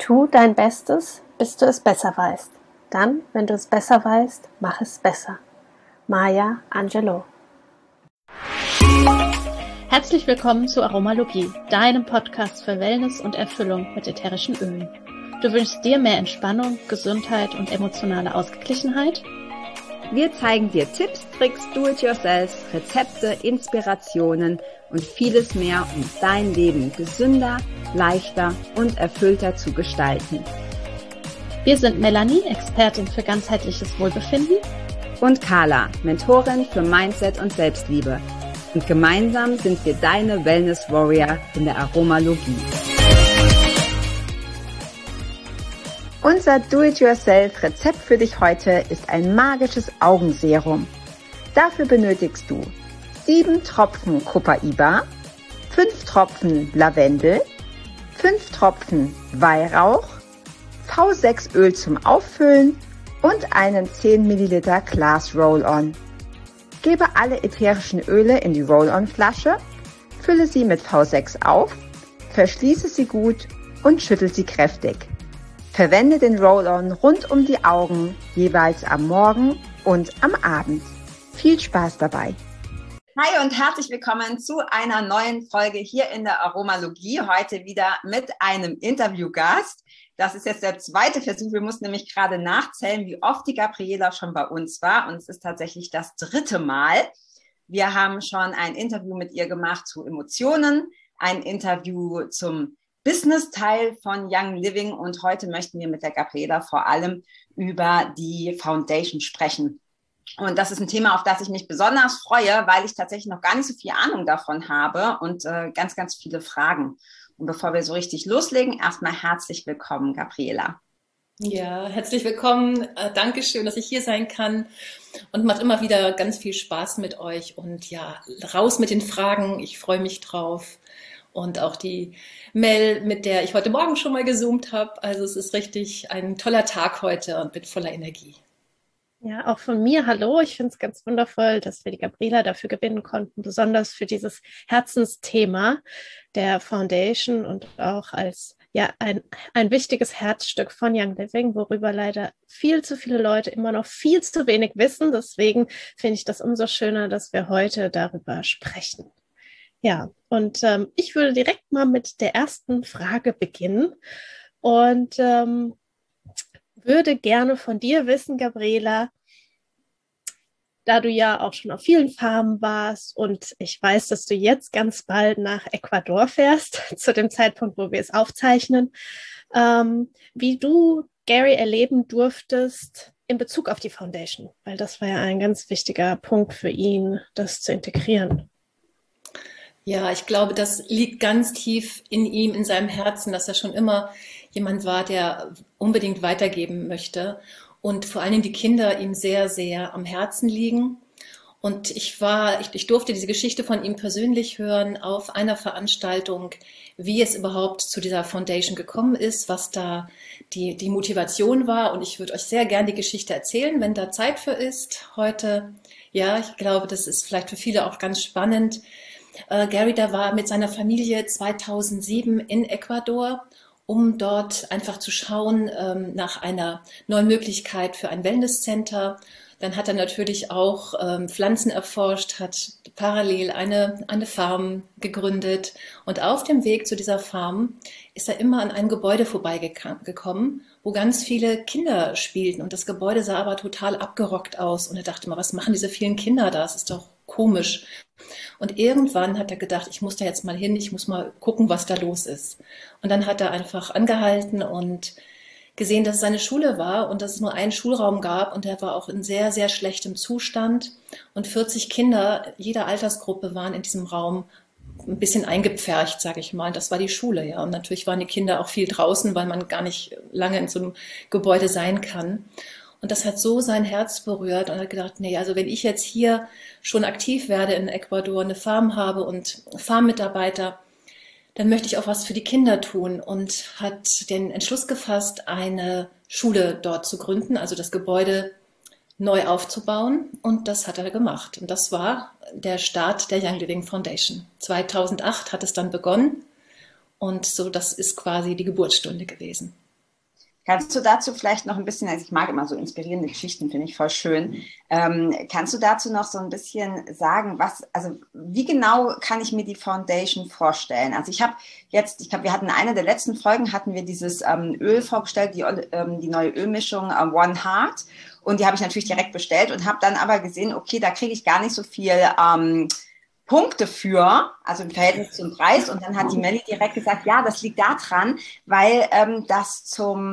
Tu dein Bestes, bis du es besser weißt. Dann, wenn du es besser weißt, mach es besser. Maya Angelou. Herzlich willkommen zu Aromalogie, deinem Podcast für Wellness und Erfüllung mit ätherischen Ölen. Du wünschst dir mehr Entspannung, Gesundheit und emotionale Ausgeglichenheit? Wir zeigen dir Tipps, Tricks, Do-it-yourself, Rezepte, Inspirationen und vieles mehr, um dein Leben gesünder, leichter und erfüllter zu gestalten. Wir sind Melanie, Expertin für ganzheitliches Wohlbefinden, und Carla, Mentorin für Mindset und Selbstliebe. Und gemeinsam sind wir deine Wellness Warrior in der Aromalogie. Unser Do-it-yourself-Rezept für dich heute ist ein magisches Augenserum. Dafür benötigst du 7 Tropfen Copaiba, 5 Tropfen Lavendel, 5 Tropfen Weihrauch, V6 Öl zum Auffüllen und einen 10 ml Glas Roll-On. Gebe alle ätherischen Öle in die Roll-On-Flasche, fülle sie mit V6 auf, verschließe sie gut und schüttel sie kräftig. Verwende den Roll-On rund um die Augen, jeweils am Morgen und am Abend. Viel Spaß dabei! Hi und herzlich willkommen zu einer neuen Folge hier in der Aromalogie. Heute wieder mit einem Interviewgast. Das ist jetzt der zweite Versuch. Wir mussten nämlich gerade nachzählen, wie oft die Gabriela schon bei uns war. Und es ist tatsächlich das 3. Mal. Wir haben schon ein Interview mit ihr gemacht zu Emotionen, ein Interview zum Business-Teil von Young Living. Und heute möchten wir mit der Gabriela vor allem über die Foundation sprechen. Und das ist ein Thema, auf das ich mich besonders freue, weil ich tatsächlich noch gar nicht so viel Ahnung davon habe und ganz, ganz viele Fragen. Und bevor wir so richtig loslegen, erstmal herzlich willkommen, Gabriela. Ja, herzlich willkommen. Dankeschön, dass ich hier sein kann. Und macht immer wieder ganz viel Spaß mit euch. Und ja, raus mit den Fragen. Ich freue mich drauf. Und auch die Mel, mit der ich heute Morgen schon mal gezoomt habe. Also es ist richtig ein toller Tag heute und mit voller Energie. Ja, auch von mir, hallo. Ich finde es ganz wundervoll, dass wir die Gabriela dafür gewinnen konnten, besonders für dieses Herzensthema der Foundation und auch als ein wichtiges Herzstück von Young Living, worüber leider viel zu viele Leute immer noch viel zu wenig wissen. Deswegen finde ich das umso schöner, dass wir heute darüber sprechen. Ja, und ich würde direkt mal mit der ersten Frage beginnen und würde gerne von dir wissen, Gabriela, da du ja auch schon auf vielen Farmen warst und ich weiß, dass du jetzt ganz bald nach Ecuador fährst, zu dem Zeitpunkt, wo wir es aufzeichnen, wie du Gary erleben durftest in Bezug auf die Foundation, weil das war ja ein ganz wichtiger Punkt für ihn, das zu integrieren. Ja, ich glaube, das liegt ganz tief in ihm, in seinem Herzen, dass er schon immer jemand war, der unbedingt weitergeben möchte und vor allen Dingen die Kinder ihm sehr, sehr am Herzen liegen. Und ich durfte diese Geschichte von ihm persönlich hören auf einer Veranstaltung, wie es überhaupt zu dieser Foundation gekommen ist, was da die Motivation war. Und ich würde euch sehr gern die Geschichte erzählen, wenn da Zeit für ist heute. Ja, ich glaube, das ist vielleicht für viele auch ganz spannend. Gary, der war mit seiner Familie 2007 in Ecuador, um dort einfach zu schauen nach einer neuen Möglichkeit für ein Wellnesscenter. Dann hat er natürlich auch Pflanzen erforscht, hat parallel eine Farm gegründet. Und auf dem Weg zu dieser Farm ist er immer an einem Gebäude vorbeigekommen, wo ganz viele Kinder spielten. Und das Gebäude sah aber total abgerockt aus. Und er dachte mal, was machen diese vielen Kinder da? Das ist doch komisch. Und irgendwann hat er gedacht, ich muss da jetzt mal hin, ich muss mal gucken, was da los ist. Und dann hat er einfach angehalten und gesehen, dass es eine Schule war und dass es nur einen Schulraum gab und der war auch in sehr, sehr schlechtem Zustand. Und 40 Kinder jeder Altersgruppe waren in diesem Raum ein bisschen eingepfercht, sage ich mal. Das war die Schule, ja. Und natürlich waren die Kinder auch viel draußen, weil man gar nicht lange in so einem Gebäude sein kann. Und das hat so sein Herz berührt und hat gedacht, nee, also wenn ich jetzt hier schon aktiv werde in Ecuador, eine Farm habe und Farmmitarbeiter, dann möchte ich auch was für die Kinder tun und hat den Entschluss gefasst, eine Schule dort zu gründen, also das Gebäude neu aufzubauen. Und das hat er gemacht. Und das war der Start der Young Living Foundation. 2008 hat es dann begonnen und so, das ist quasi die Geburtsstunde gewesen. Kannst du dazu vielleicht noch ein bisschen, also ich mag immer so inspirierende Geschichten, finde ich voll schön. Kannst du dazu noch so ein bisschen sagen, wie genau kann ich mir die Foundation vorstellen? Also wir hatten eine der letzten Folgen, hatten wir dieses Öl vorgestellt, die neue Ölmischung One Heart. Und die habe ich natürlich direkt bestellt und habe dann aber gesehen, okay, da kriege ich gar nicht so viel Punkte für, also im Verhältnis zum Preis. Und dann hat die Melli direkt gesagt, ja, das liegt daran, weil das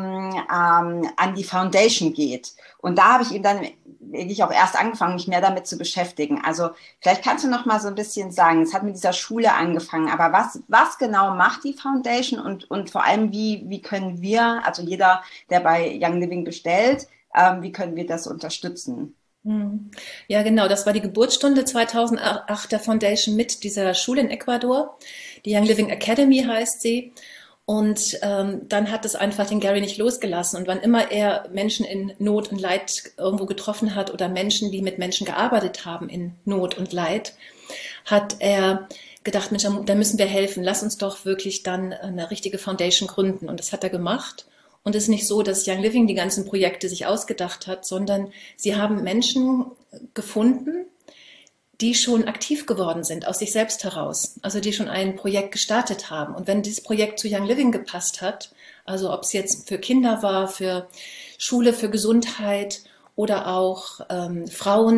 an die Foundation geht. Und da habe ich eben dann wirklich auch erst angefangen, mich mehr damit zu beschäftigen. Also vielleicht kannst du noch mal so ein bisschen sagen, es hat mit dieser Schule angefangen, aber was genau macht die Foundation und vor allem, wie können wir, also jeder, der bei Young Living bestellt, wie können wir das unterstützen? Ja, genau. Das war die Geburtsstunde 2008 der Foundation mit dieser Schule in Ecuador. Die Young Living Academy heißt sie. Und dann hat es einfach den Gary nicht losgelassen. Und wann immer er Menschen in Not und Leid irgendwo getroffen hat oder Menschen, die mit Menschen gearbeitet haben in Not und Leid, hat er gedacht, Mensch, da müssen wir helfen. Lass uns doch wirklich dann eine richtige Foundation gründen. Und das hat er gemacht. Und es ist nicht so, dass Young Living die ganzen Projekte sich ausgedacht hat, sondern sie haben Menschen gefunden, die schon aktiv geworden sind, aus sich selbst heraus. Also die schon ein Projekt gestartet haben. Und wenn dieses Projekt zu Young Living gepasst hat, also ob es jetzt für Kinder war, für Schule, für Gesundheit oder auch Frauen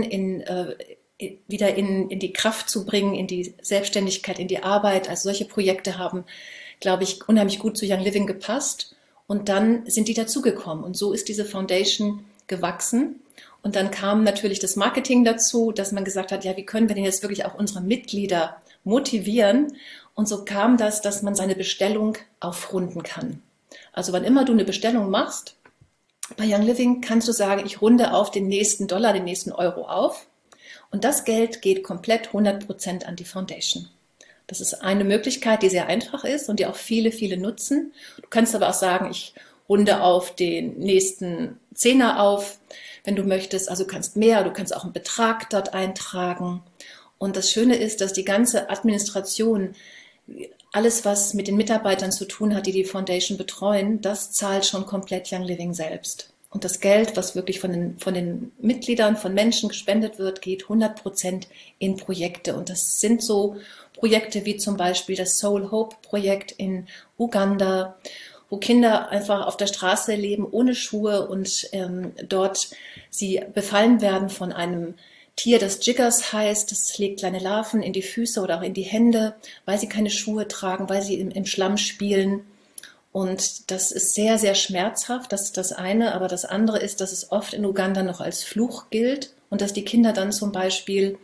wieder in die Kraft zu bringen, in die Selbstständigkeit, in die Arbeit. Also solche Projekte haben, glaube ich, unheimlich gut zu Young Living gepasst. Und dann sind die dazugekommen. Und so ist diese Foundation gewachsen. Und dann kam natürlich das Marketing dazu, dass man gesagt hat, ja, wie können wir denn jetzt wirklich auch unsere Mitglieder motivieren? Und so kam das, dass man seine Bestellung aufrunden kann. Also wann immer du eine Bestellung machst, bei Young Living kannst du sagen, ich runde auf den nächsten Dollar, den nächsten Euro auf. Und das Geld geht komplett 100% an die Foundation. Das ist eine Möglichkeit, die sehr einfach ist und die auch viele, viele nutzen. Du kannst aber auch sagen, ich runde auf den nächsten Zehner auf, wenn du möchtest. Also du kannst mehr, du kannst auch einen Betrag dort eintragen. Und das Schöne ist, dass die ganze Administration, alles, was mit den Mitarbeitern zu tun hat, die die Foundation betreuen, das zahlt schon komplett Young Living selbst. Und das Geld, was wirklich von den Mitgliedern, von Menschen gespendet wird, geht 100% in Projekte. Und das sind so Projekte wie zum Beispiel das Soul Hope Projekt in Uganda, wo Kinder einfach auf der Straße leben ohne Schuhe und dort sie befallen werden von einem Tier, das Jiggers heißt. Das legt kleine Larven in die Füße oder auch in die Hände, weil sie keine Schuhe tragen, weil sie im Schlamm spielen. Und das ist sehr, sehr schmerzhaft, das ist das eine. Aber das andere ist, dass es oft in Uganda noch als Fluch gilt und dass die Kinder dann zum Beispiel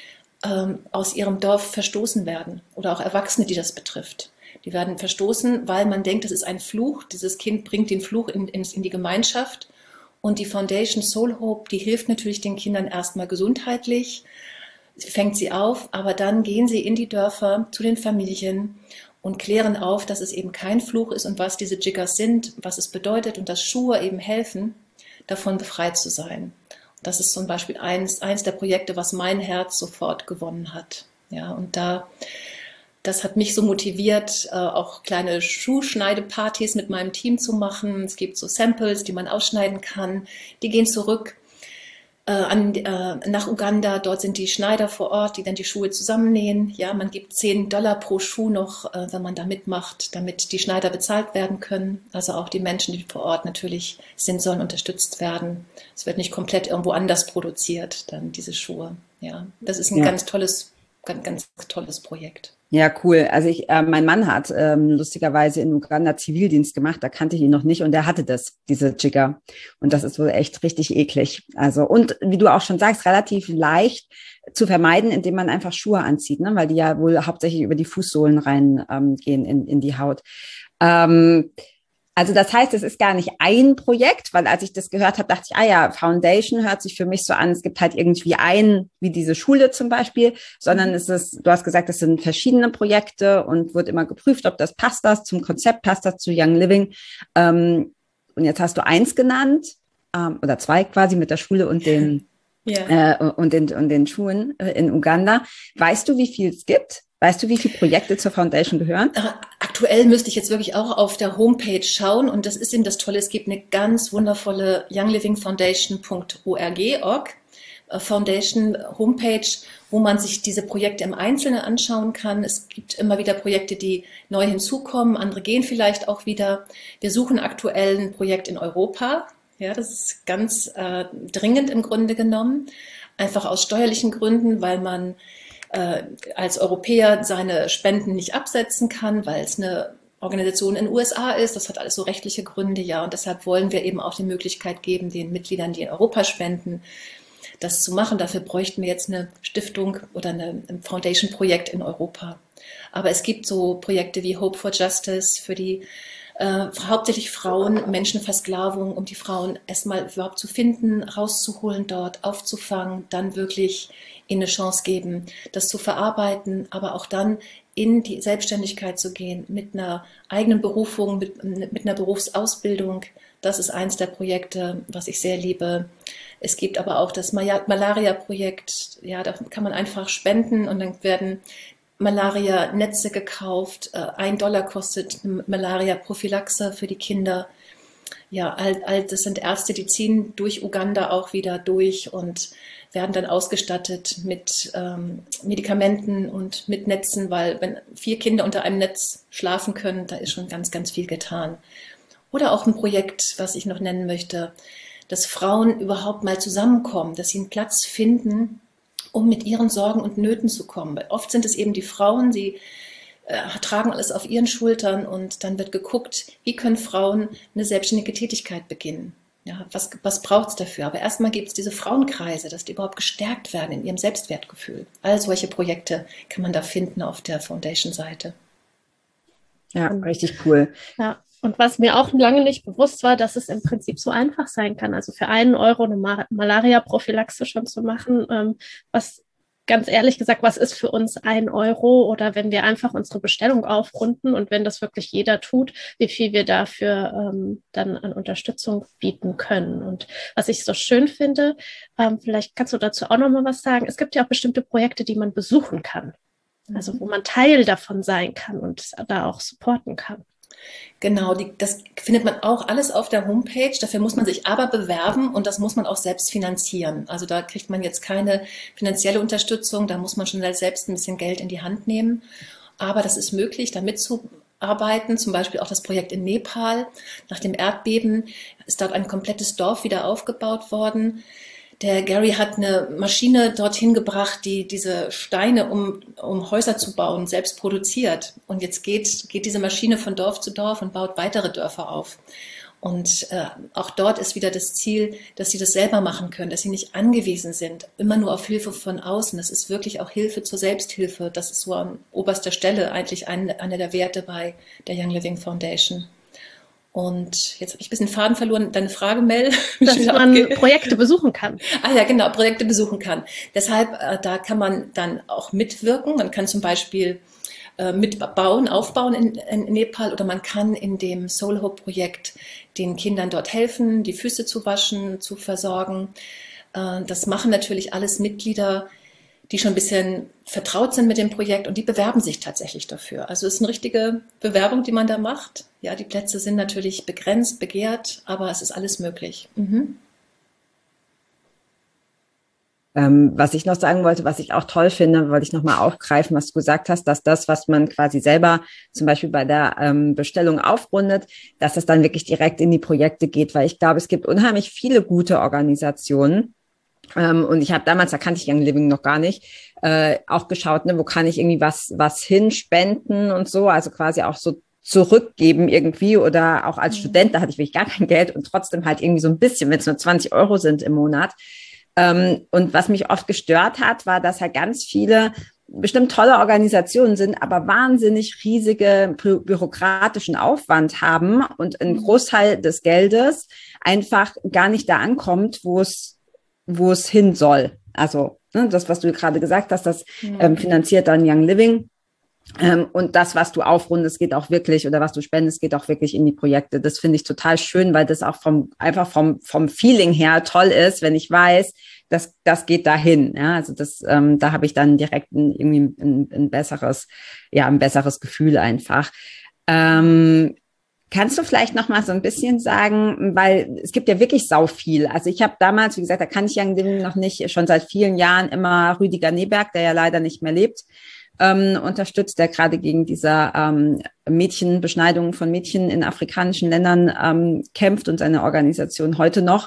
aus ihrem Dorf verstoßen werden oder auch Erwachsene, die das betrifft. Die werden verstoßen, weil man denkt, das ist ein Fluch. Dieses Kind bringt den Fluch in die Gemeinschaft. Und die Foundation Soul Hope, die hilft natürlich den Kindern erstmal gesundheitlich, fängt sie auf, aber dann gehen sie in die Dörfer zu den Familien und klären auf, dass es eben kein Fluch ist und was diese Jiggers sind, was es bedeutet und dass Schuhe eben helfen, davon befreit zu sein. Das ist zum Beispiel eins der Projekte, was mein Herz sofort gewonnen hat. Ja, und das hat mich so motiviert, auch kleine Schuhschneidepartys mit meinem Team zu machen. Es gibt so Samples, die man ausschneiden kann. Die gehen zurück nach Uganda. Dort sind die Schneider vor Ort, die dann die Schuhe zusammennähen. Ja, man gibt $10 pro Schuh noch, wenn man da mitmacht, damit die Schneider bezahlt werden können. Also auch die Menschen, die vor Ort natürlich sind, sollen unterstützt werden. Es wird nicht komplett irgendwo anders produziert, dann diese Schuhe. Ja, das ist ein ganz tolles Projekt. Ja, cool. Also mein Mann hat lustigerweise in Uganda Zivildienst gemacht, da kannte ich ihn noch nicht und der hatte diese Jigger. Und das ist wohl echt richtig eklig. Also, und wie du auch schon sagst, relativ leicht zu vermeiden, indem man einfach Schuhe anzieht, ne? Weil die ja wohl hauptsächlich über die Fußsohlen rein gehen in die Haut. Also das heißt, es ist gar nicht ein Projekt, weil als ich das gehört habe, dachte ich, Foundation hört sich für mich so an, es gibt halt irgendwie wie diese Schule zum Beispiel, sondern du hast gesagt, es sind verschiedene Projekte und wird immer geprüft, ob das zum Konzept, passt das zu Young Living. Und jetzt hast du eins genannt, oder zwei quasi mit der Schule und den Schuhen in Uganda. Weißt du, wie viel es gibt? Weißt du, wie viele Projekte zur Foundation gehören? Aktuell müsste ich jetzt wirklich auch auf der Homepage schauen und das ist eben das Tolle, es gibt eine ganz wundervolle younglivingfoundation.org Foundation Homepage, wo man sich diese Projekte im Einzelnen anschauen kann. Es gibt immer wieder Projekte, die neu hinzukommen, andere gehen vielleicht auch wieder. Wir suchen aktuell ein Projekt in Europa. Ja, das ist ganz dringend im Grunde genommen, einfach aus steuerlichen Gründen, weil man als Europäer seine Spenden nicht absetzen kann, weil es eine Organisation in den USA ist. Das hat alles so rechtliche Gründe, ja. Und deshalb wollen wir eben auch die Möglichkeit geben, den Mitgliedern, die in Europa spenden, das zu machen. Dafür bräuchten wir jetzt eine Stiftung oder ein Foundation-Projekt in Europa. Aber es gibt so Projekte wie Hope for Justice für die hauptsächlich Frauen, Menschenversklavung, um die Frauen erstmal überhaupt zu finden, rauszuholen dort, aufzufangen, dann wirklich ihnen eine Chance geben, das zu verarbeiten, aber auch dann in die Selbstständigkeit zu gehen, mit einer eigenen Berufung, mit einer Berufsausbildung. Das ist eins der Projekte, was ich sehr liebe. Es gibt aber auch das Malaria-Projekt, ja, da kann man einfach spenden und dann werden Malaria-Netze gekauft. $1 kostet eine Malaria-Prophylaxe für die Kinder. Ja, das sind Ärzte, die ziehen durch Uganda auch wieder durch und werden dann ausgestattet mit Medikamenten und mit Netzen, weil wenn 4 Kinder unter einem Netz schlafen können, da ist schon ganz, ganz viel getan. Oder auch ein Projekt, was ich noch nennen möchte, dass Frauen überhaupt mal zusammenkommen, dass sie einen Platz finden, um mit ihren Sorgen und Nöten zu kommen. Weil oft sind es eben die Frauen, die tragen alles auf ihren Schultern und dann wird geguckt, wie können Frauen eine selbstständige Tätigkeit beginnen. Ja, was braucht es dafür? Aber erstmal gibt es diese Frauenkreise, dass die überhaupt gestärkt werden in ihrem Selbstwertgefühl. All solche Projekte kann man da finden auf der Foundation-Seite. Ja, richtig cool. Ja. Und was mir auch lange nicht bewusst war, dass es im Prinzip so einfach sein kann. Also für €1 eine Malaria-Prophylaxe schon zu machen, was ganz ehrlich gesagt, was ist für uns €1? Oder wenn wir einfach unsere Bestellung aufrunden und wenn das wirklich jeder tut, wie viel wir dafür dann an Unterstützung bieten können. Und was ich so schön finde, vielleicht kannst du dazu auch noch mal was sagen. Es gibt ja auch bestimmte Projekte, die man besuchen kann. Also wo man Teil davon sein kann und da auch supporten kann. Genau, das findet man auch alles auf der Homepage. Dafür muss man sich aber bewerben und das muss man auch selbst finanzieren. Also da kriegt man jetzt keine finanzielle Unterstützung, da muss man schon selbst ein bisschen Geld in die Hand nehmen. Aber das ist möglich, da mitzuarbeiten. Zum Beispiel auch das Projekt in Nepal. Nach dem Erdbeben ist dort ein komplettes Dorf wieder aufgebaut worden. Der Gary hat eine Maschine dorthin gebracht, die diese Steine, um Häuser zu bauen, selbst produziert. Und jetzt geht diese Maschine von Dorf zu Dorf und baut weitere Dörfer auf. Und auch dort ist wieder das Ziel, dass sie das selber machen können, dass sie nicht angewiesen sind, immer nur auf Hilfe von außen. Das ist wirklich auch Hilfe zur Selbsthilfe. Das ist so an oberster Stelle eigentlich einer der Werte bei der Young Living Foundation. Und jetzt habe ich ein bisschen Faden verloren. Deine Frage, Mel? Dass man Projekte besuchen kann. Ah ja, genau, Projekte besuchen kann. Deshalb, da kann man dann auch mitwirken. Man kann zum Beispiel aufbauen in Nepal oder man kann in dem Soul Hope Projekt den Kindern dort helfen, die Füße zu waschen, zu versorgen. Das machen natürlich alles Mitglieder, die schon ein bisschen vertraut sind mit dem Projekt und die bewerben sich tatsächlich dafür. Also es ist eine richtige Bewerbung, die man da macht. Ja, die Plätze sind natürlich begrenzt, begehrt, aber es ist alles möglich. Mhm. Was ich noch sagen wollte, was ich auch toll finde, wollte ich nochmal aufgreifen, was du gesagt hast, dass das, was man quasi selber zum Beispiel bei der Bestellung aufrundet, dass das dann wirklich direkt in die Projekte geht, weil ich glaube, es gibt unheimlich viele gute Organisationen. Und ich habe damals, da kannte ich Young Living noch gar nicht, auch geschaut, ne, wo kann ich irgendwie was hinspenden und so, also quasi auch so zurückgeben irgendwie oder auch als Student, da hatte ich wirklich gar kein Geld und trotzdem halt irgendwie so ein bisschen, wenn es nur 20 € sind im Monat. Und was mich oft gestört hat, war, dass halt ganz viele bestimmt tolle Organisationen sind, aber wahnsinnig riesige bürokratischen Aufwand haben und ein Großteil des Geldes einfach gar nicht da ankommt, wo es hin soll. Also ne, das, was du gerade gesagt hast, das finanziert dann Young Living. Und das, was du aufrundest, geht auch wirklich, oder was du spendest, geht auch wirklich in die Projekte. Das finde ich total schön, weil das auch vom Feeling her toll ist, wenn ich weiß, das geht dahin. Ja, also da habe ich dann direkt ein besseres Gefühl einfach. Kannst du vielleicht noch mal so ein bisschen sagen, weil es gibt ja wirklich sau viel. Also ich habe damals, wie gesagt, da kann ich ja noch nicht, schon seit vielen Jahren immer Rüdiger Neberg, der ja leider nicht mehr lebt, unterstützt, der gerade gegen diese Beschneidung von Mädchen in afrikanischen Ländern kämpft und seine Organisation heute noch.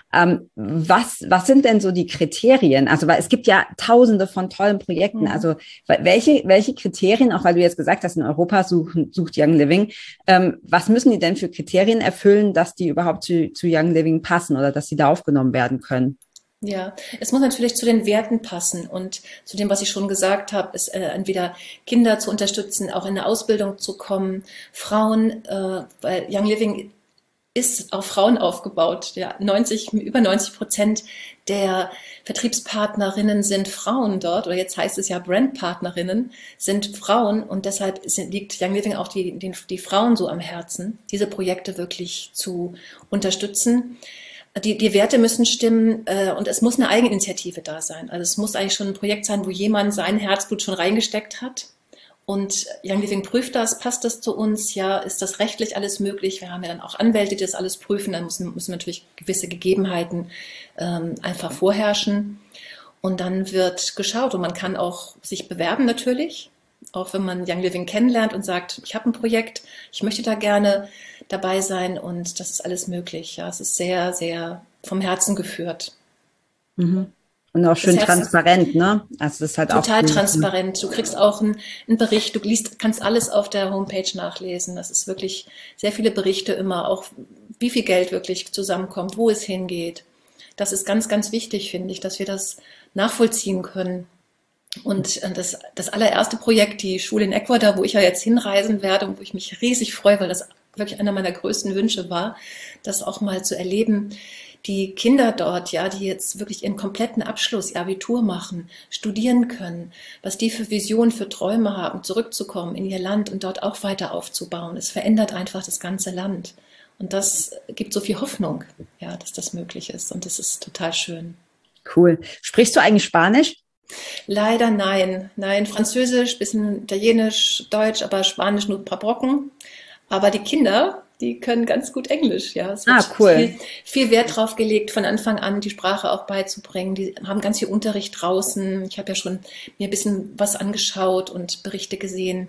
Was sind denn so die Kriterien? Also, weil es gibt ja Tausende von tollen Projekten. Also, welche Kriterien, auch weil du jetzt gesagt hast, in Europa sucht Young Living, was müssen die denn für Kriterien erfüllen, dass die überhaupt zu Young Living passen oder dass sie da aufgenommen werden können? Ja, es muss natürlich zu den Werten passen und zu dem, was ich schon gesagt habe, ist entweder Kinder zu unterstützen, auch in eine Ausbildung zu kommen, Frauen, weil Young Living ist auf Frauen aufgebaut. Ja, über 90% der Vertriebspartnerinnen sind Frauen dort, oder jetzt heißt es ja Brandpartnerinnen, sind Frauen, und deshalb liegt Young Living auch die Frauen so am Herzen, diese Projekte wirklich zu unterstützen. Die Werte müssen stimmen, und es muss eine Eigeninitiative da sein. Also es muss eigentlich schon ein Projekt sein, wo jemand sein Herzblut schon reingesteckt hat. Und Young Living prüft das, passt das zu uns, ja, ist das rechtlich alles möglich? Wir haben ja dann auch Anwälte, die das alles prüfen, dann müssen natürlich gewisse Gegebenheiten einfach vorherrschen. Und dann wird geschaut, und man kann auch sich bewerben natürlich, auch wenn man Young Living kennenlernt und sagt, ich habe ein Projekt, ich möchte da gerne dabei sein, und das ist alles möglich. Ja, es ist sehr, sehr vom Herzen geführt. Mhm. Und auch schön transparent, ne? Also das ist halt total auch transparent. Du kriegst auch einen Bericht, kannst alles auf der Homepage nachlesen. Das ist wirklich sehr viele Berichte immer, auch wie viel Geld wirklich zusammenkommt, wo es hingeht. Das ist ganz, ganz wichtig, finde ich, dass wir das nachvollziehen können. Und das allererste Projekt, die Schule in Ecuador, wo ich ja jetzt hinreisen werde und wo ich mich riesig freue, weil das wirklich einer meiner größten Wünsche war, das auch mal zu erleben. Die Kinder dort, ja, die jetzt wirklich ihren kompletten Abschluss, ihr Abitur machen, studieren können, was die für Visionen, für Träume haben, zurückzukommen in ihr Land und dort auch weiter aufzubauen. Es verändert einfach das ganze Land. Und das gibt so viel Hoffnung, ja, dass das möglich ist. Und das ist total schön. Cool. Sprichst du eigentlich Spanisch? Leider nein. Nein, Französisch, bisschen Italienisch, Deutsch, aber Spanisch nur ein paar Brocken. Aber die Kinder, die können ganz gut Englisch, ja. Es wird cool. Viel Wert drauf gelegt, von Anfang an die Sprache auch beizubringen. Die haben ganz viel Unterricht draußen. Ich habe ja schon mir ein bisschen was angeschaut und Berichte gesehen.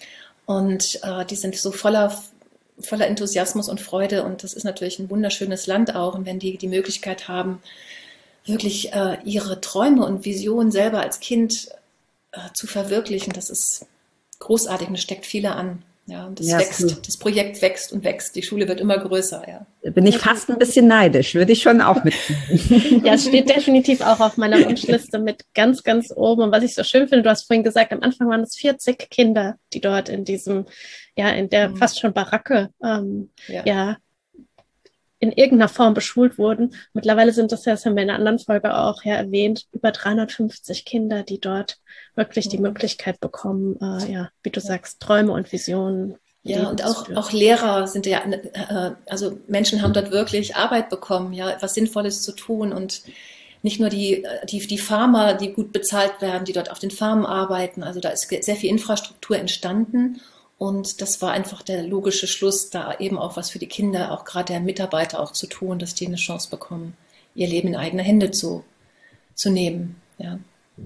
Und die sind so voller Enthusiasmus und Freude. Und das ist natürlich ein wunderschönes Land auch. Und wenn die Möglichkeit haben, wirklich ihre Träume und Visionen selber als Kind zu verwirklichen, das ist großartig und es steckt viele an. Ja, und das wächst, cool. Das Projekt wächst und wächst. Die Schule wird immer größer, ja. Bin ich fast ein bisschen neidisch, würde ich schon auch mitnehmen. Ja, es steht definitiv auch auf meiner Wunschliste mit ganz, ganz oben. Und was ich so schön finde, du hast vorhin gesagt, am Anfang waren es 40 Kinder, die dort in diesem, ja, in der fast schon Baracke, in irgendeiner Form beschult wurden. Mittlerweile sind das haben wir in einer anderen Folge auch erwähnt, über 350 Kinder, die dort wirklich die Möglichkeit bekommen, wie du sagst, Träume und Visionen. Ja, und auch Lehrer sind ja, also Menschen haben dort wirklich Arbeit bekommen, ja, etwas Sinnvolles zu tun, und nicht nur die Farmer, die gut bezahlt werden, die dort auf den Farmen arbeiten. Also da ist sehr viel Infrastruktur entstanden. Und das war einfach der logische Schluss, da eben auch was für die Kinder, auch gerade der Mitarbeiter auch zu tun, dass die eine Chance bekommen, ihr Leben in eigene Hände zu nehmen. Ja.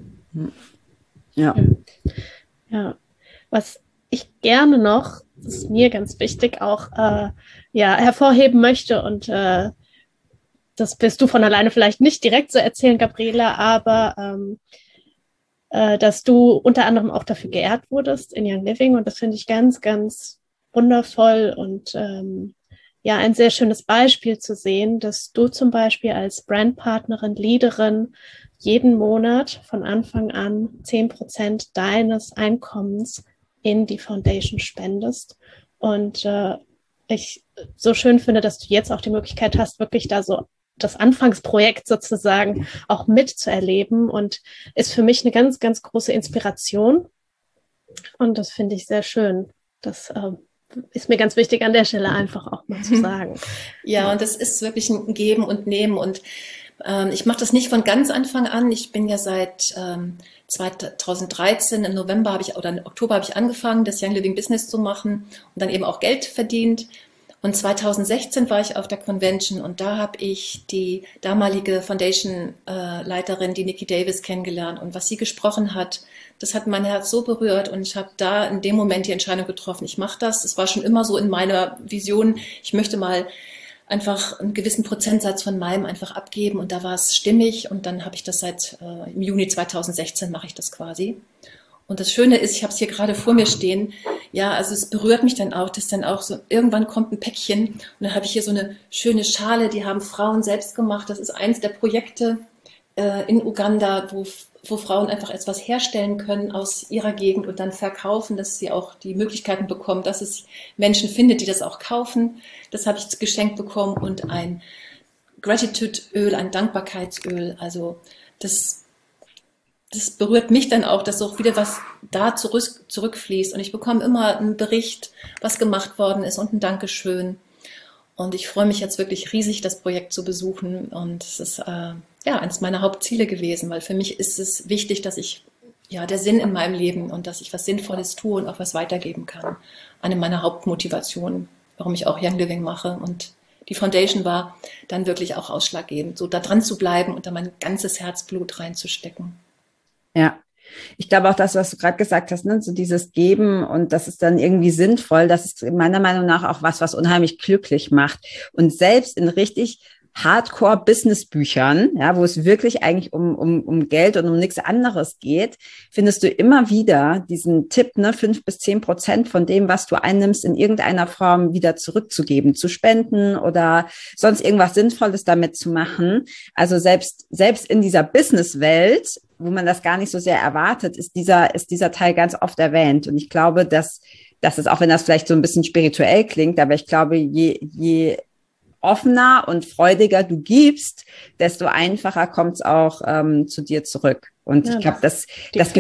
Ja. Was ich gerne noch, das ist mir ganz wichtig, auch hervorheben möchte, und das wirst du von alleine vielleicht nicht direkt so erzählen, Gabriela, aber dass du unter anderem auch dafür geehrt wurdest in Young Living, und das finde ich ganz, ganz wundervoll und ein sehr schönes Beispiel zu sehen, dass du zum Beispiel als Brandpartnerin, Leaderin jeden Monat von Anfang an 10% deines Einkommens in die Foundation spendest, und ich so schön finde, dass du jetzt auch die Möglichkeit hast, wirklich da so das Anfangsprojekt sozusagen auch mitzuerleben, und ist für mich eine ganz, ganz große Inspiration. Und das finde ich sehr schön. Das ist mir ganz wichtig an der Stelle einfach auch mal zu sagen. Ja, und das ist wirklich ein Geben und Nehmen. Und ich mache das nicht von ganz Anfang an. Ich bin ja seit 2013 im Oktober habe ich angefangen, das Young Living Business zu machen und dann eben auch Geld verdient. Und 2016 war ich auf der Convention und da habe ich die damalige Foundation-Leiterin, die Nikki Davis, kennengelernt. Und was sie gesprochen hat, das hat mein Herz so berührt und ich habe da in dem Moment die Entscheidung getroffen, ich mache das. Das war schon immer so in meiner Vision, ich möchte mal einfach einen gewissen Prozentsatz von meinem einfach abgeben und da war es stimmig und dann habe ich das im Juni 2016 mache ich das quasi. Und das Schöne ist, ich habe es hier gerade vor mir stehen, ja, also es berührt mich dann auch, dass dann auch so, irgendwann kommt ein Päckchen und dann habe ich hier so eine schöne Schale, die haben Frauen selbst gemacht. Das ist eins der Projekte in Uganda, wo Frauen einfach etwas herstellen können aus ihrer Gegend und dann verkaufen, dass sie auch die Möglichkeiten bekommen, dass es Menschen findet, die das auch kaufen. Das habe ich geschenkt bekommen und ein Gratitude-Öl, ein Dankbarkeitsöl. Also das berührt mich dann auch, dass auch wieder was da zurückfließt. Und ich bekomme immer einen Bericht, was gemacht worden ist und ein Dankeschön. Und ich freue mich jetzt wirklich riesig, das Projekt zu besuchen. Und es ist eines meiner Hauptziele gewesen, weil für mich ist es wichtig, dass ich der Sinn in meinem Leben und dass ich was Sinnvolles tue und auch was weitergeben kann. Eine meiner Hauptmotivationen, warum ich auch Young Living mache. Und die Foundation war dann wirklich auch ausschlaggebend, so da dran zu bleiben und da mein ganzes Herzblut reinzustecken. Ja, ich glaube auch das, was du gerade gesagt hast, ne? So dieses Geben und das ist dann irgendwie sinnvoll, das ist meiner Meinung nach auch was unheimlich glücklich macht. Und selbst in richtig Hardcore-Business-Büchern, ja, wo es wirklich eigentlich um Geld und um nichts anderes geht, findest du immer wieder diesen Tipp, ne, 5-10% von dem, was du einnimmst, in irgendeiner Form wieder zurückzugeben, zu spenden oder sonst irgendwas Sinnvolles damit zu machen. Also selbst in dieser Business-Welt, wo man das gar nicht so sehr erwartet, ist dieser Teil ganz oft erwähnt. Und ich glaube, dass das ist, auch wenn das vielleicht so ein bisschen spirituell klingt, aber ich glaube, je offener und freudiger du gibst, desto einfacher kommt es auch zu dir zurück. Und ich glaube, das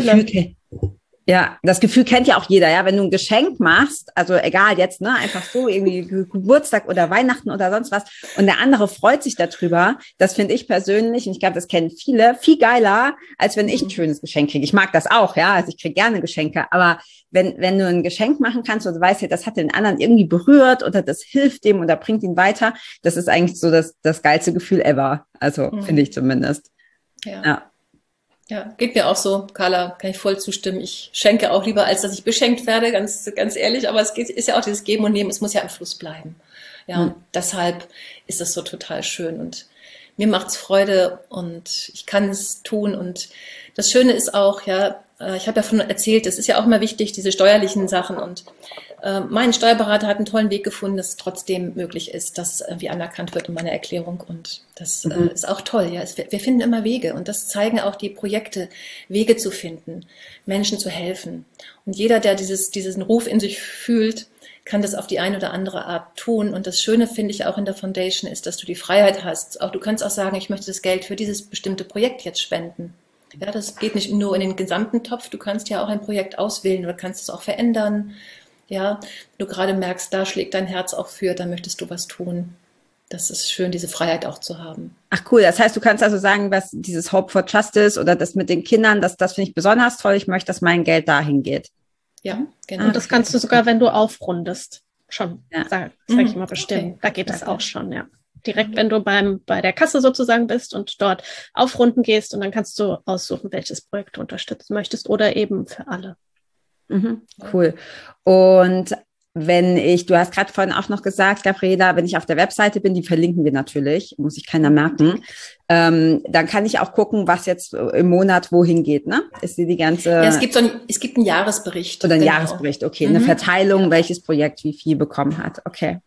Gefühl kennt ja auch jeder, ja, wenn du ein Geschenk machst, also egal jetzt, ne, einfach so irgendwie Geburtstag oder Weihnachten oder sonst was und der andere freut sich darüber, das finde ich persönlich, und ich glaube, das kennen viele, viel geiler, als wenn ich ein schönes Geschenk kriege. Ich mag das auch, ja, also ich kriege gerne Geschenke, aber wenn du ein Geschenk machen kannst und du weißt ja, das hat den anderen irgendwie berührt oder das hilft dem oder bringt ihn weiter, das ist eigentlich so das geilste Gefühl ever, also finde ich zumindest. Ja, geht mir auch so, Carla, kann ich voll zustimmen. Ich schenke auch lieber, als dass ich beschenkt werde, ganz ehrlich. Aber ist ja auch dieses Geben und Nehmen, es muss ja im Fluss bleiben. Ja, und deshalb ist das so total schön. Und mir macht's Freude und ich kann es tun. Und das Schöne ist auch, ja, ich habe ja von erzählt, es ist ja auch immer wichtig, diese steuerlichen Sachen. Und mein Steuerberater hat einen tollen Weg gefunden, dass es trotzdem möglich ist, dass es irgendwie anerkannt wird in meiner Erklärung. Und das ist auch toll. Ja, wir finden immer Wege. Und das zeigen auch die Projekte, Wege zu finden, Menschen zu helfen. Und jeder, der diesen Ruf in sich fühlt, kann das auf die eine oder andere Art tun. Und das Schöne finde ich auch in der Foundation ist, dass du die Freiheit hast. Auch du kannst auch sagen, ich möchte das Geld für dieses bestimmte Projekt jetzt spenden. Ja, das geht nicht nur in den gesamten Topf. Du kannst ja auch ein Projekt auswählen oder kannst es auch verändern. Ja, wenn du gerade merkst, da schlägt dein Herz auch für, dann möchtest du was tun. Das ist schön, diese Freiheit auch zu haben. Ach cool, das heißt, du kannst also sagen, was dieses Hope for Justice oder das mit den Kindern, das finde ich besonders toll. Ich möchte, dass mein Geld dahin geht. Ja, genau. Und das kannst du sogar, wenn du aufrundest, schon, sag ich mal, bestimmen. Okay. Da geht es auch schon, ja. Direkt, wenn du bei der Kasse sozusagen bist und dort aufrunden gehst und dann kannst du aussuchen, welches Projekt du unterstützen möchtest oder eben für alle. Cool. Und du hast gerade vorhin auch noch gesagt, Gabriela, wenn ich auf der Webseite bin, die verlinken wir natürlich, muss sich keiner merken, dann kann ich auch gucken, was jetzt im Monat wohin geht, ne? Ist die ganze... Ja, es gibt einen Jahresbericht. Oder ein Jahresbericht, okay, eine Verteilung, welches Projekt wie viel bekommen hat, okay.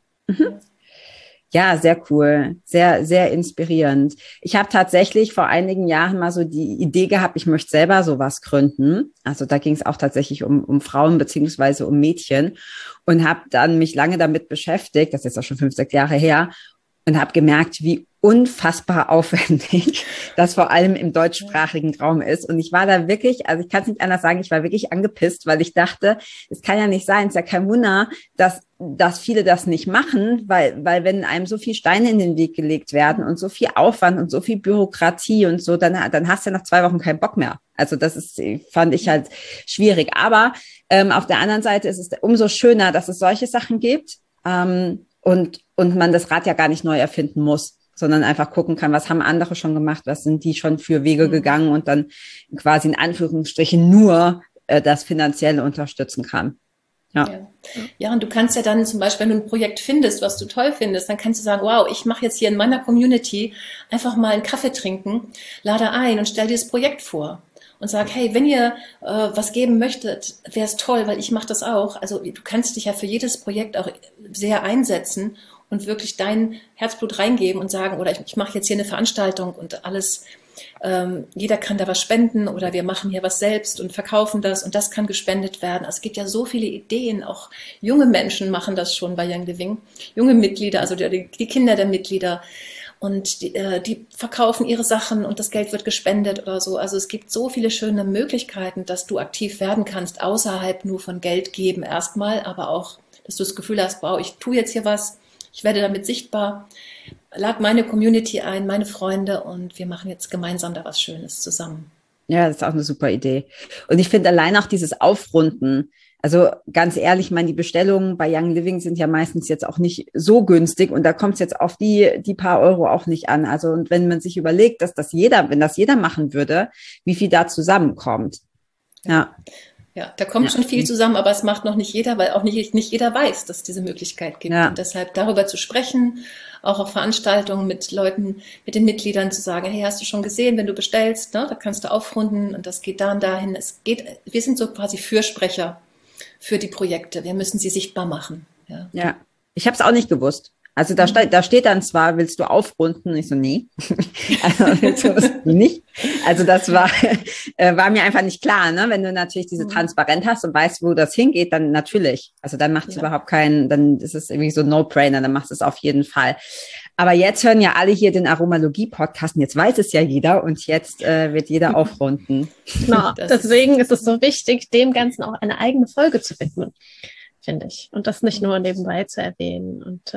Ja, sehr cool, sehr, sehr inspirierend. Ich habe tatsächlich vor einigen Jahren mal so die Idee gehabt, ich möchte selber sowas gründen. Also da ging es auch tatsächlich um Frauen beziehungsweise um Mädchen und habe dann mich lange damit beschäftigt, das ist jetzt auch schon 5-6 Jahre her, und habe gemerkt, wie unfassbar aufwendig, das vor allem im deutschsprachigen Raum ist. Und ich war da wirklich, also ich kann es nicht anders sagen, ich war wirklich angepisst, weil ich dachte, es kann ja nicht sein, es ist ja kein Wunder, dass viele das nicht machen, weil wenn einem so viel Steine in den Weg gelegt werden und so viel Aufwand und so viel Bürokratie und so, dann hast du ja nach 2 Wochen keinen Bock mehr. Also fand ich halt schwierig. Aber auf der anderen Seite ist es umso schöner, dass es solche Sachen gibt und man das Rad ja gar nicht neu erfinden muss, sondern einfach gucken kann, was haben andere schon gemacht, was sind die schon für Wege gegangen und dann quasi in Anführungsstrichen nur das Finanzielle unterstützen kann. Ja, und du kannst ja dann zum Beispiel, wenn du ein Projekt findest, was du toll findest, dann kannst du sagen, wow, ich mache jetzt hier in meiner Community einfach mal einen Kaffee trinken, lade ein und stell dir das Projekt vor. Und sag, hey, wenn ihr was geben möchtet, wäre es toll, weil ich mache das auch. Also du kannst dich ja für jedes Projekt auch sehr einsetzen und wirklich dein Herzblut reingeben und sagen, oder ich mache jetzt hier eine Veranstaltung und alles, jeder kann da was spenden oder wir machen hier was selbst und verkaufen das und das kann gespendet werden. Also es gibt ja so viele Ideen, auch junge Menschen machen das schon bei Young Living, junge Mitglieder, also die Kinder der Mitglieder. Und die verkaufen ihre Sachen und das Geld wird gespendet oder so. Also es gibt so viele schöne Möglichkeiten, dass du aktiv werden kannst, außerhalb nur von Geld geben erstmal, aber auch, dass du das Gefühl hast, wow, ich tue jetzt hier was, ich werde damit sichtbar, lade meine Community ein, meine Freunde und wir machen jetzt gemeinsam da was Schönes zusammen. Ja, das ist auch eine super Idee. Und ich finde allein auch dieses Aufrunden, also ganz ehrlich, ich meine, die Bestellungen bei Young Living sind ja meistens jetzt auch nicht so günstig und da kommt es jetzt auf die paar Euro auch nicht an. Also und wenn man sich überlegt, wenn das jeder machen würde, wie viel da zusammenkommt. Ja. Ja, da kommt schon viel zusammen, aber es macht noch nicht jeder, weil auch nicht jeder weiß, dass es diese Möglichkeit gibt. Ja. Und deshalb darüber zu sprechen, auch auf Veranstaltungen mit Leuten, mit den Mitgliedern zu sagen, hey, hast du schon gesehen, wenn du bestellst, ne, da kannst du aufrunden und das geht da und dahin. Wir sind so quasi Fürsprecher für die Projekte. Wir müssen sie sichtbar machen. Ja. Ich habe es auch nicht gewusst. Also da steht dann zwar, willst du aufrunden? Ich so, nee. Also nicht. Also das war mir einfach nicht klar, ne? Wenn du natürlich diese Transparenz hast und weißt, wo das hingeht, dann natürlich. Also dann macht es überhaupt dann ist es irgendwie so No-Brainer, dann machst du es auf jeden Fall. Aber jetzt hören ja alle hier den Aromalogie-Podcast und jetzt weiß es ja jeder und jetzt wird jeder aufrunden. Genau, deswegen ist es so wichtig, dem Ganzen auch eine eigene Folge zu widmen, finde ich. Und das nicht nur nebenbei zu erwähnen. Und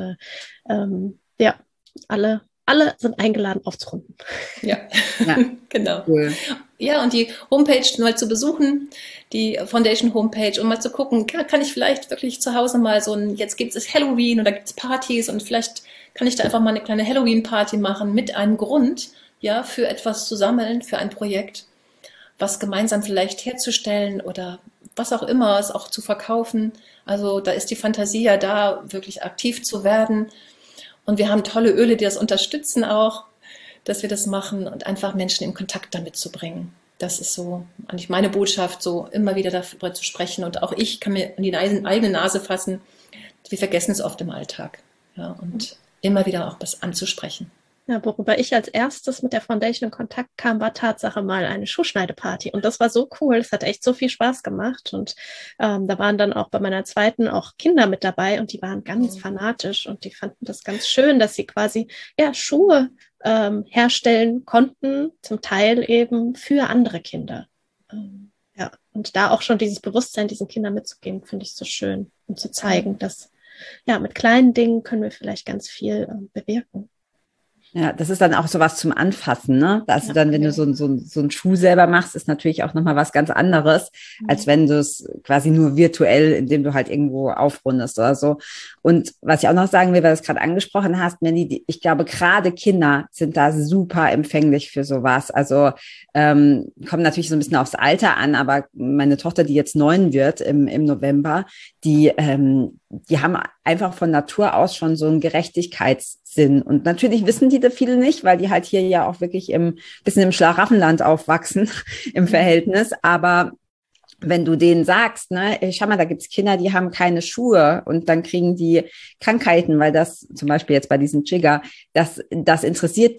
alle sind eingeladen aufzurunden. Ja. Genau. Cool. Ja, und die Homepage mal zu besuchen, die Foundation-Homepage, um mal zu gucken, kann ich vielleicht wirklich zu Hause mal jetzt gibt es Halloween oder gibt es Partys und vielleicht kann ich da einfach mal eine kleine Halloween-Party machen mit einem Grund, ja, für etwas zu sammeln, für ein Projekt, was gemeinsam vielleicht herzustellen oder was auch immer, es auch zu verkaufen. Also da ist die Fantasie ja da, wirklich aktiv zu werden. Und wir haben tolle Öle, die das unterstützen auch, dass wir das machen und einfach Menschen in Kontakt damit zu bringen. Das ist so eigentlich meine Botschaft, so immer wieder darüber zu sprechen. Und auch ich kann mir an die eigene Nase fassen. Wir vergessen es oft im Alltag. Ja, und immer wieder auch was anzusprechen. Ja, worüber ich als erstes mit der Foundation in Kontakt kam, war Tatsache mal eine Schuhschneideparty. Und das war so cool. Es hat echt so viel Spaß gemacht. Und da waren dann auch bei meiner zweiten auch Kinder mit dabei und die waren ganz fanatisch und die fanden das ganz schön, dass sie quasi Schuhe herstellen konnten, zum Teil eben für andere Kinder. Und da auch schon dieses Bewusstsein diesen Kindern mitzugeben, finde ich so schön und zu zeigen, dass mit kleinen Dingen können wir vielleicht ganz viel bewirken. Ja, das ist dann auch sowas zum Anfassen, ne? Also dann, wenn du so einen Schuh selber machst, ist natürlich auch nochmal was ganz anderes, als wenn du es quasi nur virtuell, indem du halt irgendwo aufrundest oder so. Und was ich auch noch sagen will, weil du es gerade angesprochen hast, Melli, ich glaube, gerade Kinder sind da super empfänglich für sowas. Also kommt natürlich so ein bisschen aufs Alter an, aber meine Tochter, die jetzt 9 wird im November, die haben einfach von Natur aus schon so einen Gerechtigkeitssinn. Und natürlich wissen die da viele nicht, weil die halt hier ja auch wirklich bisschen im Schlaraffenland aufwachsen im Verhältnis. Aber wenn du denen sagst, ne, schau mal, da gibt's Kinder, die haben keine Schuhe und dann kriegen die Krankheiten, weil das zum Beispiel jetzt bei diesem Trigger, das interessiert die.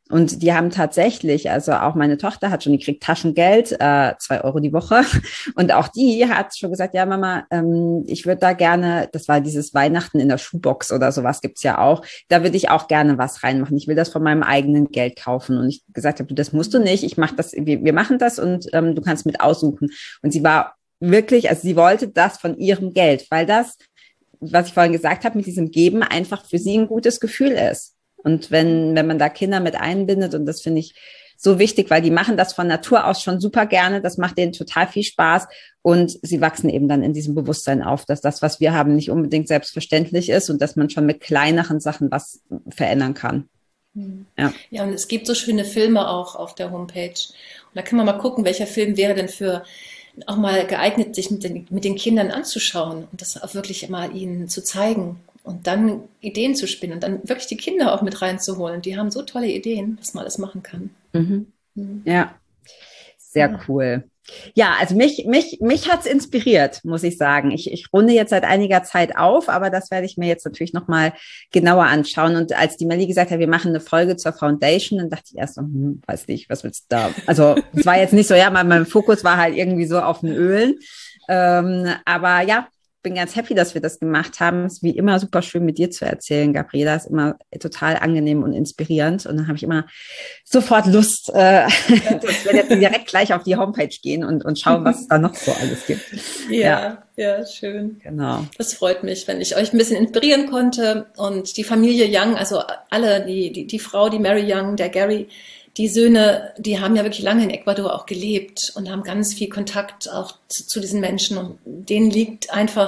Und die haben tatsächlich, also auch meine Tochter hat schon, die kriegt Taschengeld, 2 € die Woche. Und auch die hat schon gesagt, ja Mama, ich würde da gerne, das war dieses Weihnachten in der Schuhbox oder sowas gibt's ja auch, da würde ich auch gerne was reinmachen. Ich will das von meinem eigenen Geld kaufen. Und ich gesagt habe, du, das musst du nicht, ich mache das, wir machen das und du kannst mit aussuchen. Und sie war wirklich, also sie wollte das von ihrem Geld, weil das, was ich vorhin gesagt habe, mit diesem Geben einfach für sie ein gutes Gefühl ist. Und wenn man da Kinder mit einbindet, und das finde ich so wichtig, weil die machen das von Natur aus schon super gerne, das macht denen total viel Spaß und sie wachsen eben dann in diesem Bewusstsein auf, dass das, was wir haben, nicht unbedingt selbstverständlich ist und dass man schon mit kleineren Sachen was verändern kann. Ja. Ja, und es gibt so schöne Filme auch auf der Homepage. Und da kann man mal gucken, welcher Film wäre denn für auch mal geeignet, sich mit den Kindern anzuschauen und das auch wirklich mal ihnen zu zeigen. Und dann Ideen zu spinnen und dann wirklich die Kinder auch mit reinzuholen. Die haben so tolle Ideen, was man alles machen kann. Mhm. Ja, sehr cool. Ja, also mich hat's inspiriert, muss ich sagen. Ich runde jetzt seit einiger Zeit auf, aber das werde ich mir jetzt natürlich nochmal genauer anschauen. Und als die Melli gesagt hat, wir machen eine Folge zur Foundation, dann dachte ich erst so, weiß nicht, was willst du da? Also es war jetzt nicht so, ja, mein Fokus war halt irgendwie so auf den Ölen. Aber ja, bin ganz happy, dass wir das gemacht haben. Es ist wie immer super schön, mit dir zu erzählen, Gabriela. Ist immer total angenehm und inspirierend. Und dann habe ich immer sofort Lust, dass wir jetzt direkt gleich auf die Homepage gehen und schauen, was es da noch so alles gibt. Ja, schön. Genau. Das freut mich, wenn ich euch ein bisschen inspirieren konnte. Und die Familie Young, also alle, die Frau, die Mary Young, der Gary, die Söhne, die haben ja wirklich lange in Ecuador auch gelebt und haben ganz viel Kontakt auch zu diesen Menschen. Und denen liegen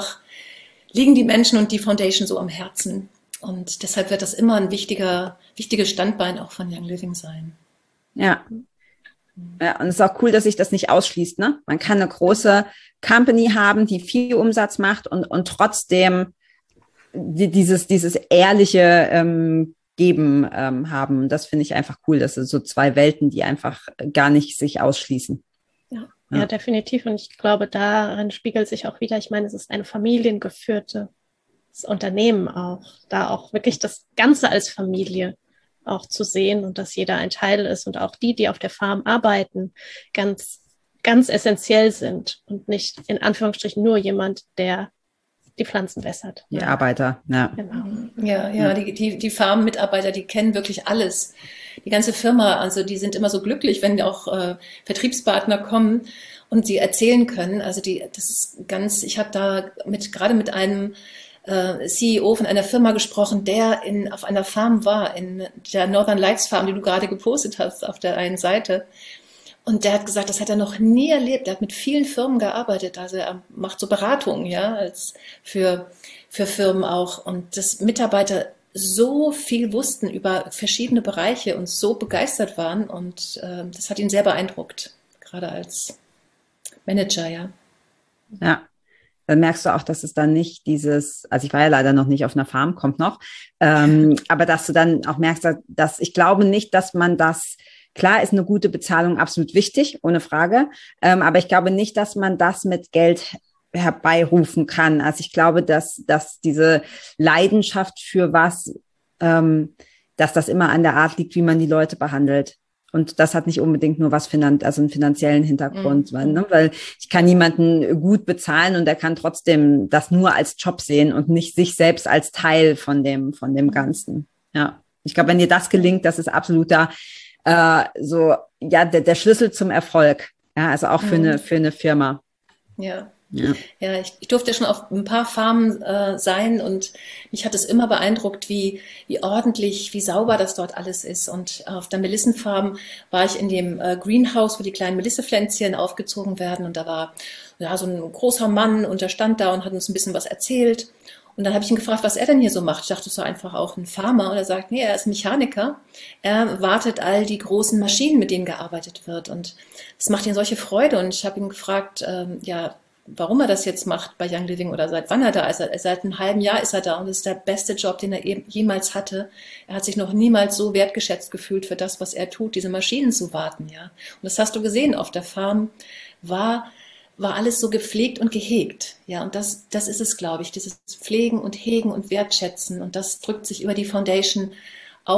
die Menschen und die Foundation so am Herzen. Und deshalb wird das immer ein wichtiges Standbein auch von Young Living sein. Ja. Ja, und es ist auch cool, dass sich das nicht ausschließt, ne? Man kann eine große Company haben, die viel Umsatz macht und trotzdem dieses ehrliche Geben haben. Das finde ich einfach cool. Das sind so zwei Welten, die einfach gar nicht sich ausschließen. Ja, definitiv. Und ich glaube, darin spiegelt sich auch wieder, ich meine, es ist ein familiengeführtes Unternehmen auch, da auch wirklich das Ganze als Familie auch zu sehen und dass jeder ein Teil ist und auch die auf der Farm arbeiten, ganz, ganz essentiell sind und nicht in Anführungsstrichen nur jemand, der die Pflanzen wässert. Die Arbeiter, ja. Genau. Ja, die Farm-Mitarbeiter, die kennen wirklich alles. Die ganze Firma, also die sind immer so glücklich, wenn auch Vertriebspartner kommen und sie erzählen können. Also das ist ganz, ich habe da gerade mit einem CEO von einer Firma gesprochen, der auf einer Farm war, in der Northern Lights Farm, die du gerade gepostet hast auf der einen Seite. Und der hat gesagt, das hat er noch nie erlebt. Er hat mit vielen Firmen gearbeitet. Also er macht so Beratungen, ja, als für Firmen auch. Und dass Mitarbeiter so viel wussten über verschiedene Bereiche und so begeistert waren. Und das hat ihn sehr beeindruckt, gerade als Manager, ja. Ja. Dann merkst du auch, dass es dann nicht also ich war ja leider noch nicht auf einer Farm, kommt noch, aber dass du dann auch merkst, dass ich glaube nicht, dass man das. Klar ist eine gute Bezahlung absolut wichtig, ohne Frage. Aber ich glaube nicht, dass man das mit Geld herbeirufen kann. Also ich glaube, dass diese Leidenschaft für was, dass das immer an der Art liegt, wie man die Leute behandelt. Und das hat nicht unbedingt nur also einen finanziellen Hintergrund, weil ich kann niemanden gut bezahlen und er kann trotzdem das nur als Job sehen und nicht sich selbst als Teil von dem Ganzen. Ja, ich glaube, wenn dir das gelingt, das ist absoluter der Schlüssel zum Erfolg. Ja, also auch für eine Firma. Ja. Ich durfte schon auf ein paar Farmen sein und mich hat es immer beeindruckt, wie ordentlich, wie sauber das dort alles ist. Und auf der Melissenfarm war ich in dem Greenhouse, wo die kleinen Melissepflänzchen aufgezogen werden. Und da war so ein großer Mann und der stand da und hat uns ein bisschen was erzählt. Und dann habe ich ihn gefragt, was er denn hier so macht. Ich dachte, das ist einfach auch ein Farmer. Und er sagt, nee, er ist Mechaniker. Er wartet all die großen Maschinen, mit denen gearbeitet wird. Und das macht ihm solche Freude. Und ich habe ihn gefragt, warum er das jetzt macht bei Young Living oder seit wann er da ist. Seit einem halben Jahr ist er da und das ist der beste Job, den er jemals hatte. Er hat sich noch niemals so wertgeschätzt gefühlt für das, was er tut, diese Maschinen zu warten. Ja. Und das hast du gesehen, auf der Farm war alles so gepflegt und gehegt. Ja, und das ist es, glaube ich, dieses Pflegen und Hegen und Wertschätzen. Und das drückt sich über die Foundation auch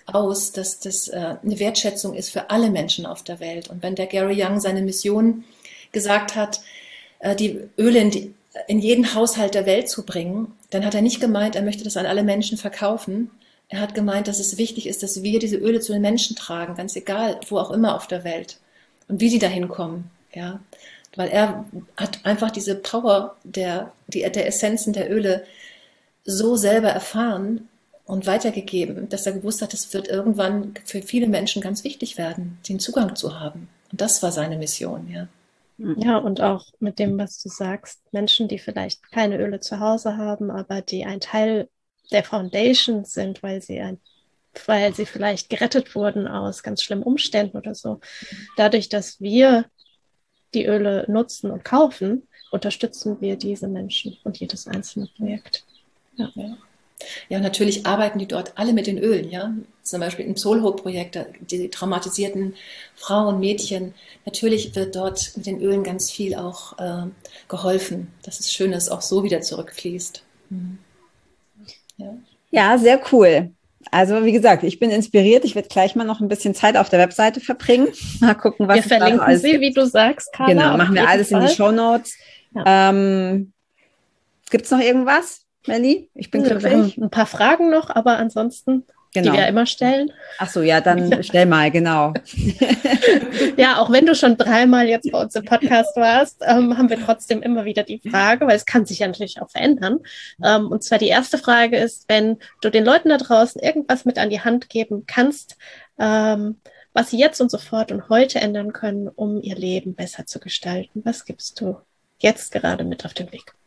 aus, dass das eine Wertschätzung ist für alle Menschen auf der Welt. Und wenn der Gary Young seine Mission gesagt hat, die Öle in jeden Haushalt der Welt zu bringen, dann hat er nicht gemeint, er möchte das an alle Menschen verkaufen. Er hat gemeint, dass es wichtig ist, dass wir diese Öle zu den Menschen tragen, ganz egal, wo auch immer auf der Welt und wie sie dahin kommen. Ja? Weil er hat einfach diese Power der Essenzen der Öle so selber erfahren und weitergegeben, dass er gewusst hat, es wird irgendwann für viele Menschen ganz wichtig werden, den Zugang zu haben. Und das war seine Mission, ja. Ja, und auch mit dem, was du sagst, Menschen, die vielleicht keine Öle zu Hause haben, aber die ein Teil der Foundation sind, weil sie vielleicht gerettet wurden aus ganz schlimmen Umständen oder so. Dadurch, dass wir die Öle nutzen und kaufen, unterstützen wir diese Menschen und jedes einzelne Projekt. Ja. Ja, natürlich arbeiten die dort alle mit den Ölen, ja. Zum Beispiel im Soul-Hope-Projekt, die traumatisierten Frauen, Mädchen. Natürlich wird dort mit den Ölen ganz viel auch geholfen, dass es Schönes auch so wieder zurückfließt. Mhm. Ja, sehr cool. Also wie gesagt, ich bin inspiriert. Ich werde gleich mal noch ein bisschen Zeit auf der Webseite verbringen. Mal gucken, was wir verlinken da alles sie, gibt. Wie du sagst, Carla. Genau, machen wir alles in die Shownotes. Ja. Gibt es noch irgendwas? Melli, ich bin glücklich. Wir haben ein paar Fragen noch, aber ansonsten, die wir ja immer stellen. Ach so, ja, dann stell mal, genau. Ja, auch wenn du schon 3-mal jetzt bei uns im Podcast warst, haben wir trotzdem immer wieder die Frage, weil es kann sich ja natürlich auch verändern. Und zwar die erste Frage ist, wenn du den Leuten da draußen irgendwas mit an die Hand geben kannst, was sie jetzt und sofort und heute ändern können, um ihr Leben besser zu gestalten. Was gibst du jetzt gerade mit auf den Weg?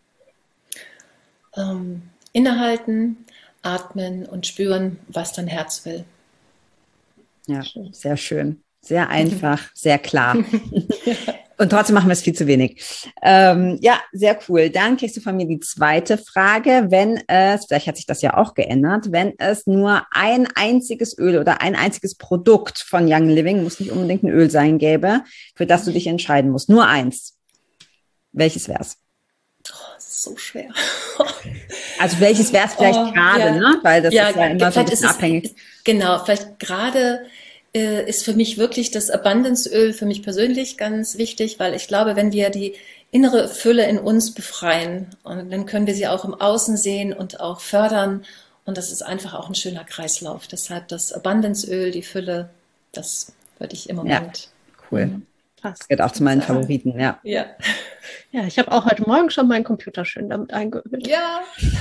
Innehalten, atmen und spüren, was dein Herz will. Ja, sehr schön. Sehr einfach, sehr klar. Und trotzdem machen wir es viel zu wenig. Ja, sehr cool. Dann kriegst du von mir die zweite Frage. Vielleicht hat sich das ja auch geändert, wenn es nur ein einziges Öl oder ein einziges Produkt von Young Living, muss nicht unbedingt ein Öl sein, gäbe, für das du dich entscheiden musst. Nur eins. Welches wär's? So schwer. Also welches wäre es vielleicht gerade, ne? Weil das ist ja immer so ein bisschen abhängig. Genau, vielleicht gerade ist für mich wirklich das Abundance-Öl für mich persönlich ganz wichtig, weil ich glaube, wenn wir die innere Fülle in uns befreien, und dann können wir sie auch im Außen sehen und auch fördern, und das ist einfach auch ein schöner Kreislauf. Deshalb das Abundance-Öl, die Fülle, das würde ich im Moment. Ja, cool. Das geht auch zu meinen Favoriten, ja. Ja, ich habe auch heute Morgen schon meinen Computer schön damit eingeölt. Ja.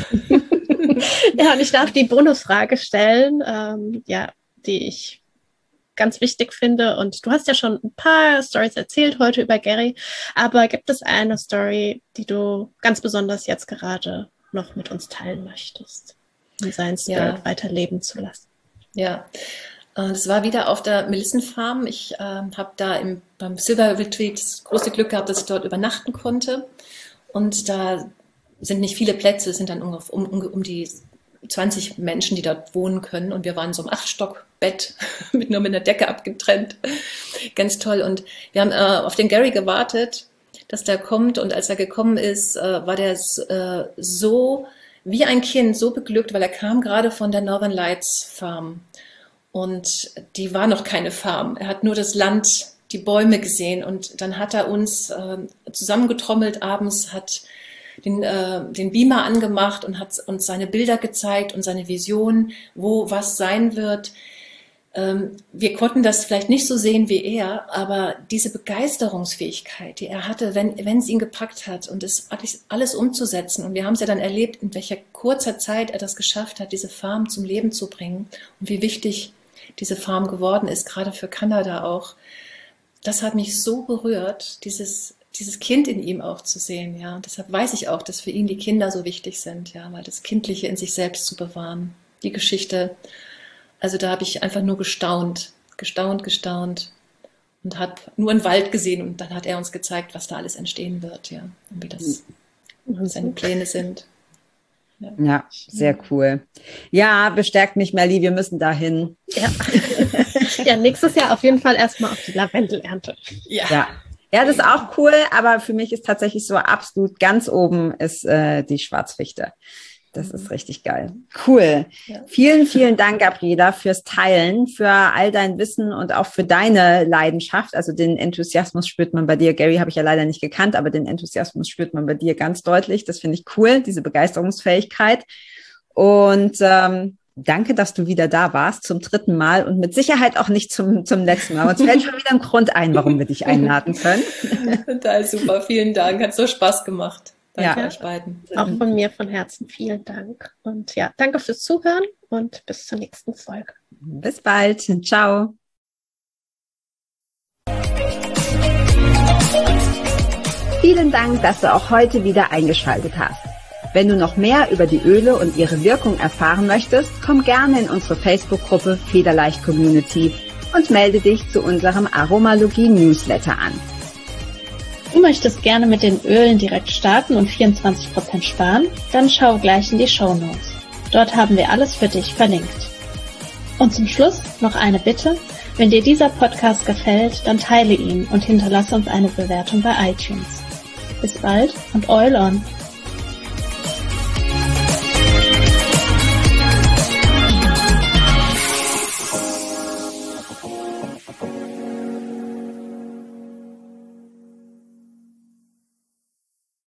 Ja, und ich darf die Bonusfrage stellen, die ich ganz wichtig finde. Und du hast ja schon ein paar Storys erzählt heute über Gary, aber gibt es eine Story, die du ganz besonders jetzt gerade noch mit uns teilen möchtest, um seinen Spirit weiterleben zu lassen? Ja. Das war wieder auf der Melissenfarm. Ich habe da beim Silver Retreat das große Glück gehabt, dass ich dort übernachten konnte. Und da sind nicht viele Plätze, es sind dann um die 20 Menschen, die dort wohnen können. Und wir waren so im 8-Stock-Bett, nur mit einer Decke abgetrennt. Ganz toll. Und wir haben auf den Gary gewartet, dass der kommt. Und als er gekommen ist, war der so wie ein Kind, so beglückt, weil er kam gerade von der Northern Lights Farm. Und die war noch keine Farm. Er hat nur das Land, die Bäume gesehen. Und dann hat er uns zusammengetrommelt abends, hat den Beamer angemacht und hat uns seine Bilder gezeigt und seine Vision, wo was sein wird. Wir konnten das vielleicht nicht so sehen wie er, aber diese Begeisterungsfähigkeit, die er hatte, wenn es ihn gepackt hat und es alles umzusetzen. Und wir haben es ja dann erlebt, in welcher kurzer Zeit er das geschafft hat, diese Farm zum Leben zu bringen und wie wichtig diese Farm geworden ist, gerade für Kanada auch. Das hat mich so berührt, dieses Kind in ihm auch zu sehen, ja. Und deshalb weiß ich auch, dass für ihn die Kinder so wichtig sind, ja, weil das Kindliche in sich selbst zu bewahren. Die Geschichte, also da habe ich einfach nur gestaunt und habe nur einen Wald gesehen und dann hat er uns gezeigt, was da alles entstehen wird, ja, und wie das seine Pläne sind. Ja, sehr cool. Ja, bestärkt mich, Melli, wir müssen dahin. Ja. Ja, nächstes Jahr auf jeden Fall erstmal auf die Lavendelernte. Ja, das ist auch cool, aber für mich ist tatsächlich so absolut ganz oben ist die Schwarzfichte. Das ist richtig geil. Cool. Ja. Vielen, vielen Dank, Gabriela, fürs Teilen, für all dein Wissen und auch für deine Leidenschaft. Also den Enthusiasmus spürt man bei dir. Gary habe ich ja leider nicht gekannt, aber den Enthusiasmus spürt man bei dir ganz deutlich. Das finde ich cool, diese Begeisterungsfähigkeit. Und danke, dass du wieder da warst zum 3. Mal und mit Sicherheit auch nicht zum letzten Mal. Uns fällt schon wieder ein Grund ein, warum wir dich einladen können. Total super. Vielen Dank. Hat so Spaß gemacht. Danke euch beiden. Auch von mir von Herzen vielen Dank. Und ja, danke fürs Zuhören und bis zur nächsten Folge. Bis bald. Ciao. Vielen Dank, dass du auch heute wieder eingeschaltet hast. Wenn du noch mehr über die Öle und ihre Wirkung erfahren möchtest, komm gerne in unsere Facebook-Gruppe Federleicht Community und melde dich zu unserem Aromalogie-Newsletter an. Du möchtest gerne mit den Ölen direkt starten und 24% sparen? Dann schau gleich in die Shownotes. Dort haben wir alles für dich verlinkt. Und zum Schluss noch eine Bitte. Wenn dir dieser Podcast gefällt, dann teile ihn und hinterlasse uns eine Bewertung bei iTunes. Bis bald und Oil on!